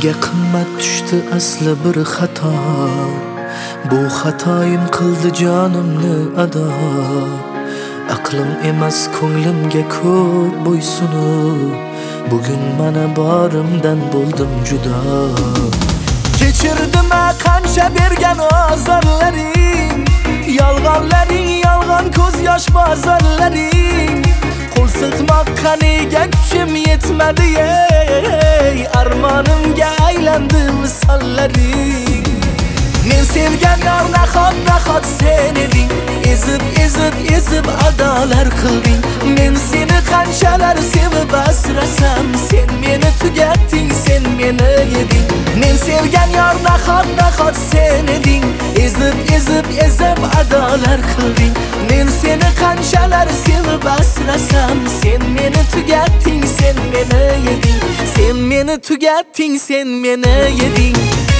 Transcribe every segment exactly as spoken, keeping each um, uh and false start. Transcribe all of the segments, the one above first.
Menga qimmat tushdi asli bir xato. Bu xatoyim qildi jonimni ado. Aqlim emas ko'nglimga ko'p bo'ysunib, bugun mana borimdan bo'ldim judo. Kechirdim qancha bergan ozorlaring, yolg'onlaring, yolg'on ko'z yosh bozorlaring. Qo'l siltmoqqa nega kuchim yetmadi ey, armonimga aylandi misollaring. Men sevgan yor nahot nahot sen eding, ezib ezib ezib adolar qilding. Men seni qanchalar sevib asrasam, sen meni tugatding, sen meni yeding. Men sevgan yor nahot nahot sen eding, ezib ezib ezib adolar qilding. Men seni qanchalar sevib asrasam, sen meni tugatding, sen meni yeding. Sen meni tugatding, sen meni yeding.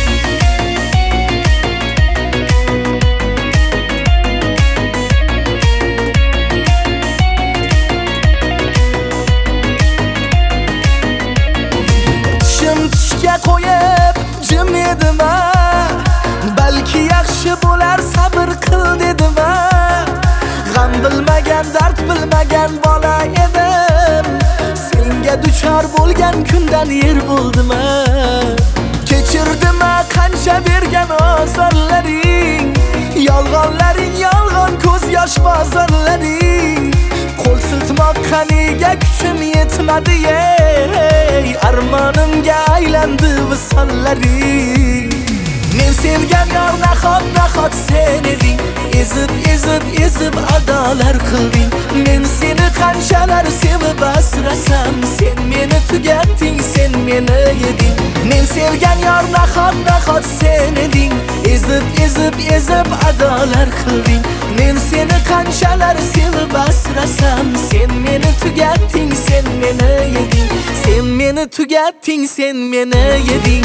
Qo'yib jim edim, balki yaxshi bo'lar sabr qil dedim. G'am bilmagan, dard bilmagan bola edim. Senga duchor bo'lgan kundan yer bo'ldim. Kechirdim qancha bergan ozorlaring, yolg'onlaring, yolg'on ko'z yosh bozorlaring. Qo'l siltmoqqa nega kuchim yetmadi ey, armonimga aylandi visollaring. Men sevgan yor nahot nahot sen eding, ezib ezib ezib adolar qilding. Men seni qanchalar sevib asrasam, sen meni tugatding, sen meni yeding. Men sevgan yor nahot nahot sen eding, ezib ezib ezib adolar qilding. Men seni qanchalar sevib asrasam, sen meni tugatding, sen meni yeding. Sen meni tugatding, sen meni yeding.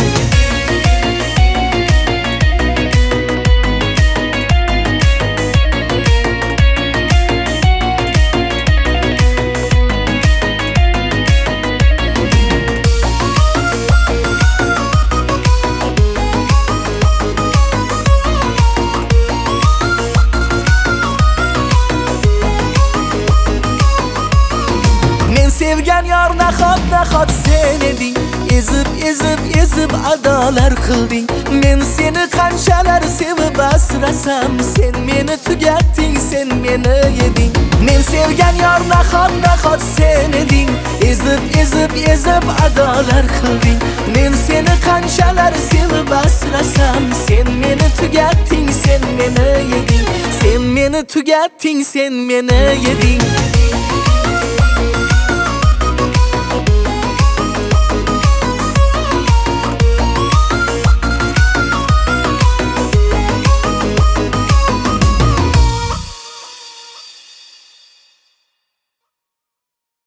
Sevgan yor nahot nahot sen eding, ezib ezib ezib adolar qilding. Men seni qanchalar sevib asrasam, sen meni tugatding, sen meni yeding. Men sevgan yor nahot nahot sen eding, ezib ezib ezib adolar qilding. Men seni qanchalar sevib asrasam, sen meni tugatding, sen meni yeding. Sen meni tugatding, sen meni yeding.